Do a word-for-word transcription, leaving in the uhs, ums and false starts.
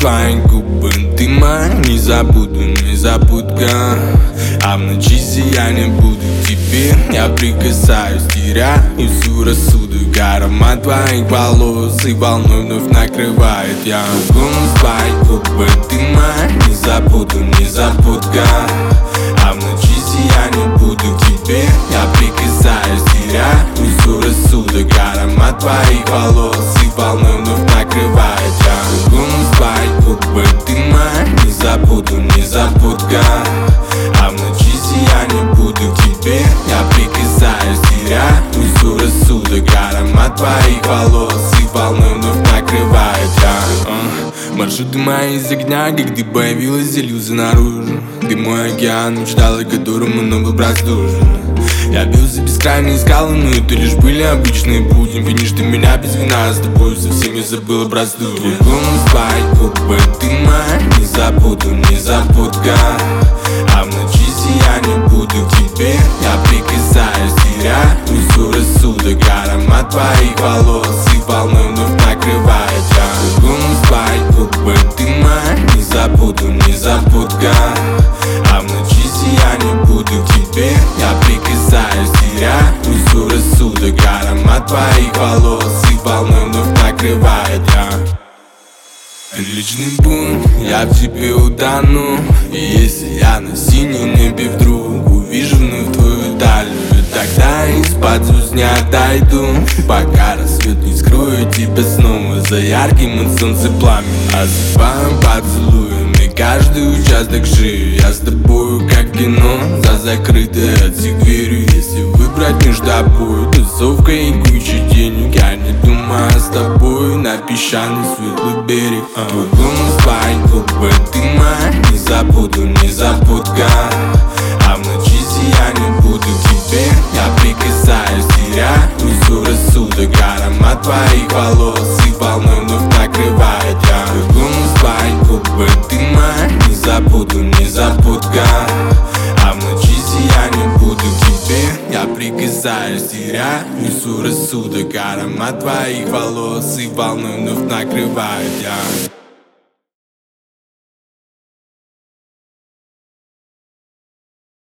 твои губы, ты моя не забуду, незабудка. А в ночи сияние буду тебе, я прикасаюсь, теряю всю рассудок. Аромат твоих волос и волной вновь накрывает. Я окунусь в твои губы, ты моя не забуду, незабудка. А в ночи сияние буду тебе, я прикасаюсь, теряю всю рассудок. Аромат твоих волос и волной вновь накрывает. Я окунусь в твои губы, ты моя не забуду, незабудка. А в ночи сияние буду тебе, я прикасаюсь, теряю всю рассудок. Аромат твоих волос и волной вновь накрывает. Я uh, маршруты мои из огня, как ты появилась, иллюзия наружу. Ты мой океан, мечтала, которому, но был простужен. Я бился бескрайние скалы, но это лишь были обычные пути. Винишь ты меня без вина, с тобой совсем я забыла простую. Окунусь в твои губы, ты моя не забуду, незабудка. А в ночи сияние буду тебе, я прикасаюсь, теряю всю рассудок. Аромат твоих волос и волной вновь накрывает. Я окунусь в твои губы, ты моя не забуду, незабудка. А в ночи сияние буду тебе, я прикасаюсь, теряю всю рассудок. Аромат твоих волос и волной вновь накрывает. Я личный пункт, я в тебе утону. И если я на синем небе вдруг увижу вновь твою талию, тогда из-под звезд не отойду, пока рассвет не скроет тебя снова за ярким от солнца пламенем. Осыпаем поцелуями каждый участок шеи. Я с тобою как кино, за закрытой от всех дверью. Если выбрать между тобой тусовка и куча денег, я не думаю с тобой на песчаный светлый берег. Окунусь в твои губы, ты моя не забуду, незабудка. А в ночи сияние буду тебе, я прикасаюсь, теряю всю рассудок. Аромат твоих волос и волной вновь накрывает. Я окунусь в твои губы, ты моя не забуду, незабудка. А в ночи сияние буду тебе, я прикасаюсь, теряю всю рассудок. Аромат твоих волос и волной вновь накрывает. Я